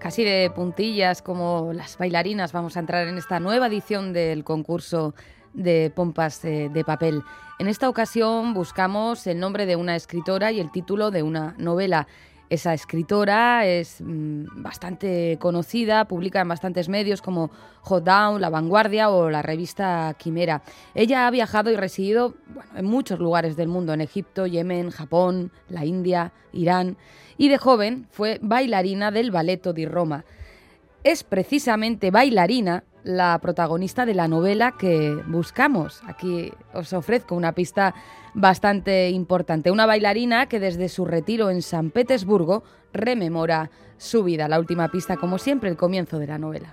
Así de puntillas como las bailarinas vamos a entrar en esta nueva edición del concurso de pompas de papel. En esta ocasión buscamos el nombre de una escritora y el título de una novela. Esa escritora es bastante conocida, publica en bastantes medios como Hot Down, La Vanguardia o la revista Quimera. Ella ha viajado y residido en muchos lugares del mundo, en Egipto, Yemen, Japón, la India, Irán, y de joven fue bailarina del Balletto di Roma. Es precisamente bailarina la protagonista de la novela que buscamos. Aquí os ofrezco una pista bastante importante. Una bailarina que desde su retiro en San Petersburgo rememora su vida. La última pista, como siempre, el comienzo de la novela.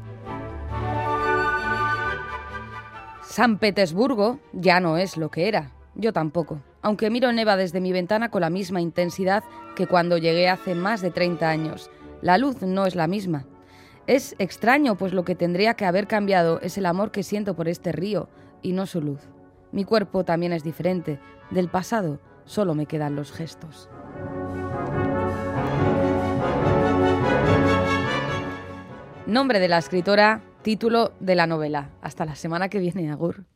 San Petersburgo ya no es lo que era. Yo tampoco, aunque miro Neva desde mi ventana con la misma intensidad que cuando llegué hace más de 30 años. La luz no es la misma. Es extraño, pues lo que tendría que haber cambiado es el amor que siento por este río, y no su luz. Mi cuerpo también es diferente. Del pasado solo me quedan los gestos. Nombre de la escritora, título de la novela. Hasta la semana que viene, agur.